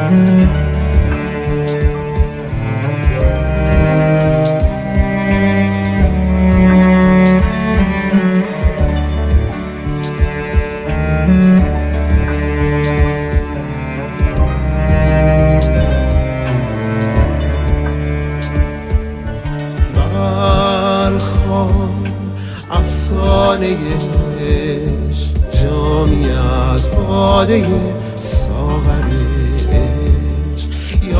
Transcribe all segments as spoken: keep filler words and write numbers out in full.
افسانه عشق جامی از باده ساغر عشق،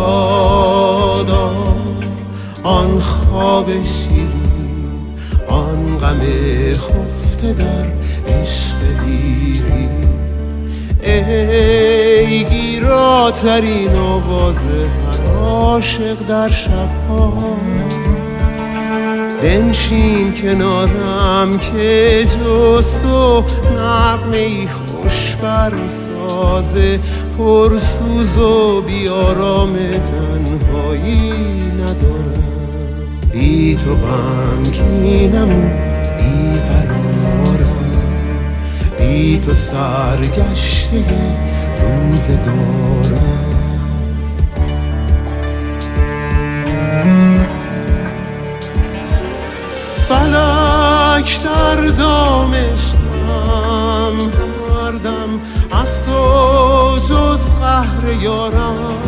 یادم آن خواب شیرین، آن غم خفته در عشق دیری. ای گیراترین آواز هر عاشق در شبها، بنشین کنارم که جز تو نغمه‌ای خوش برسازه، پرسوز و بیارام تنهایی ندارم. بی تو غمگینم و بیقرارم، بی تو سرگشته روزگارم. فلک در دام عشقم هر دم از تو جز قهر یارم،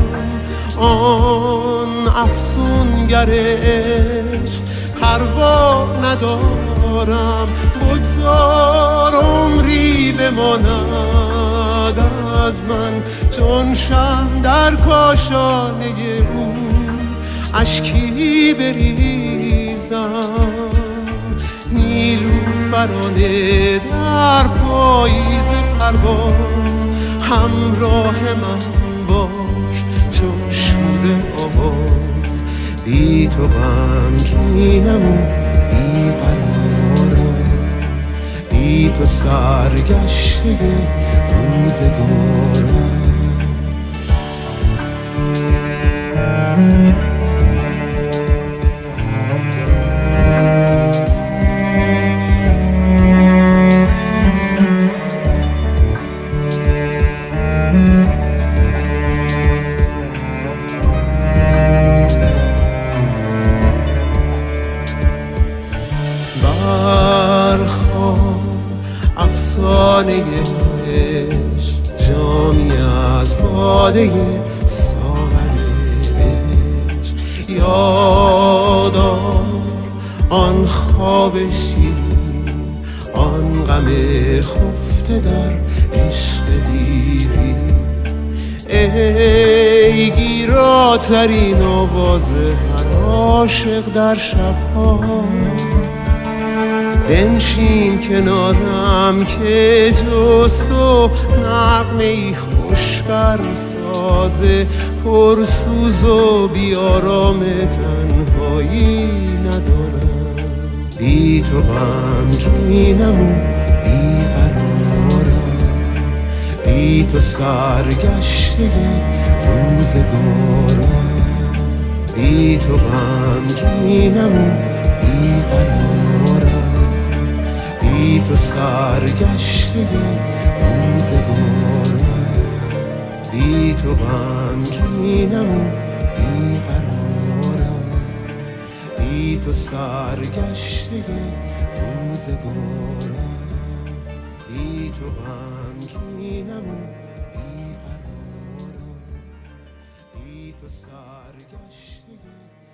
آن افسونگر عشق پروا ندارم. بگذار عمری بماند از من چون شمع در کاشانه او، اشکی بریزم نیلوفرانه در پاییز پرواز. همراه من باش چون شور آواز، بی تو غمگینم و بیقرارم، بی تو سرگشته روزگارم. افسانه عشق جامی از باده ساغر عشق، یادم آن خواب شیرین، آن غم خفته در عشق دیری. ای گیراترین آواز هر عاشق در شبها، بنشین کنارم که جز تو نغمه‌ای خوش برسازه، پرسوز و بیارام تنهایی ندارم. بی تو غمگینم و بیقرارم، بی تو سرگشته روزگارم. بی تو غمگینم و بیقرارم، بی تو سرگشته روزگارم. بی تو غمگینم و بیقرارم، بی تو سرگشته روزگارم. بی تو غمگینم و بیقرارم، بی تو سرگشته